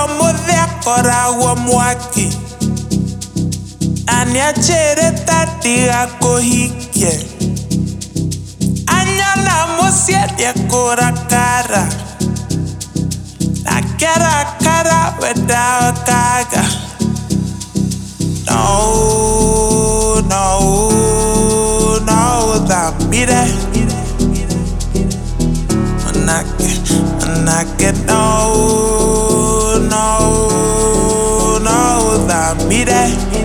mudhia kora wa mwaki aniachere tatiga kuhikie anyala musietie kura kara nakera kara without kaga. No, no, no, that be that. When I get no, no, no, that be that.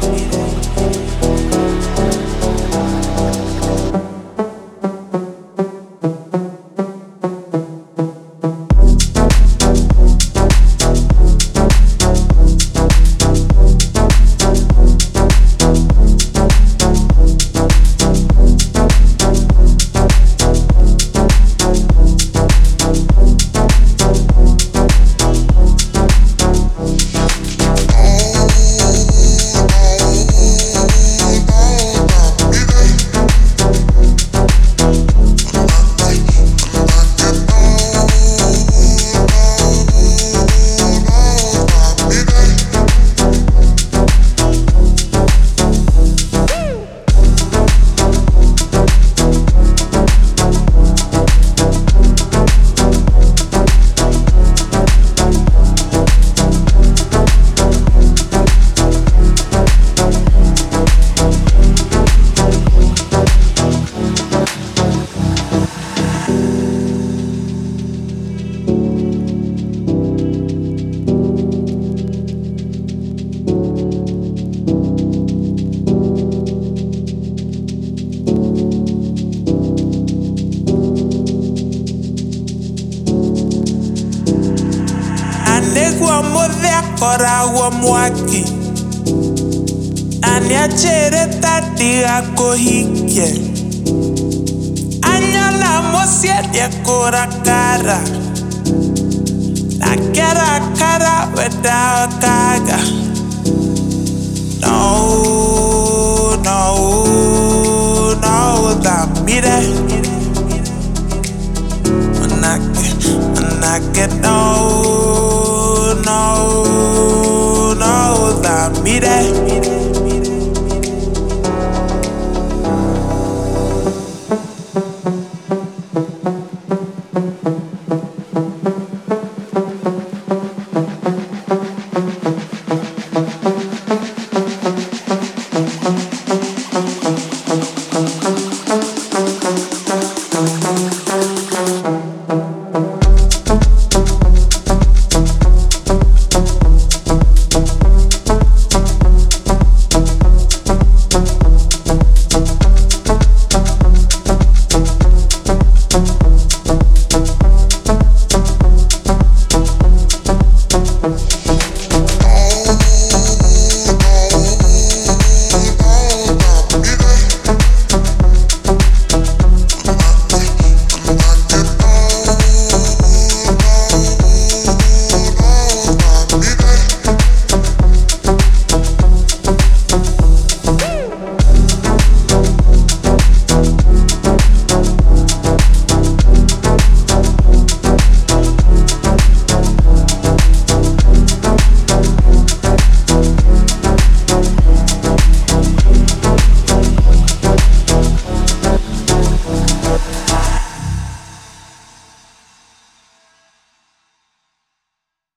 Negwa mudhia kora wa mwaki aniachere tatiga kuhikie anyala musietie kura kara nakera kara without kaga.